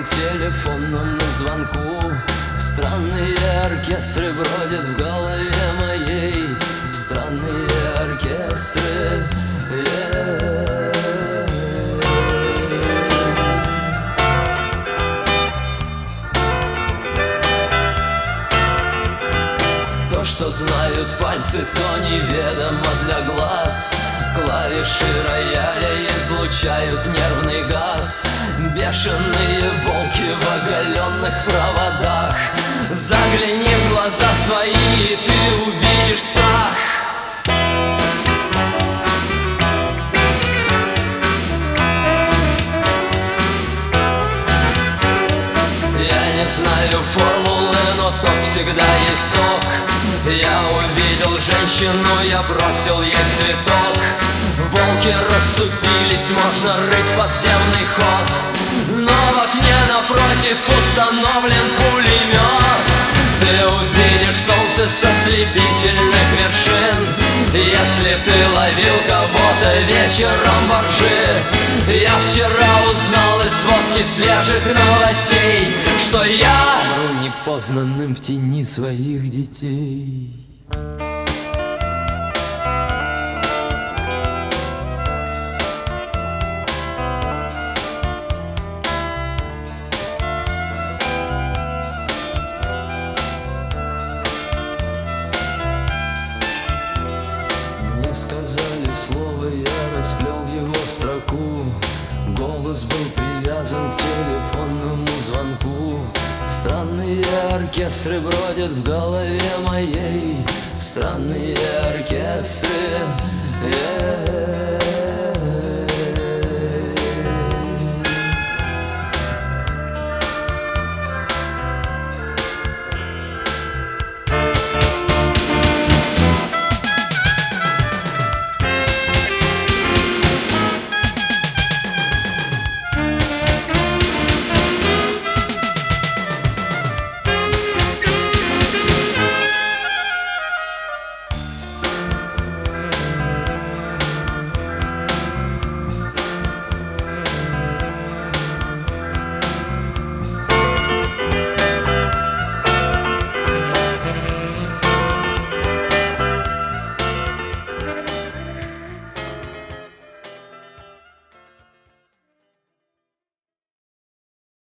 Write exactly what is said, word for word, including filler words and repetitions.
к телефонному звонку. Странные оркестры бродят в голове моей. Странные оркестры, yeah. То, что знают пальцы, то неведомо для глаз. Клавиши рояля излучают нервный газ. Бешеные волки в оголенных проводах. Загляни в глаза свои, и ты увидишь страх. Я не знаю формулы, но ток всегда есть ток. Я увидел женщину, я бросил ей цветок. Волки расступились, можно рыть подземный ход. Но в окне напротив установлен пулемет. Ты увидишь солнце со слепительных вершин, если ты ловил кого-то вечером во ржи. Я вчера узнал из сводки свежих новостей, что я умру непознанным в тени своих детей. Сказали слово, я расплел его в строку. Голос был привязан к телефонному звонку. Странные оркестры бродят в голове моей. Странные оркестры.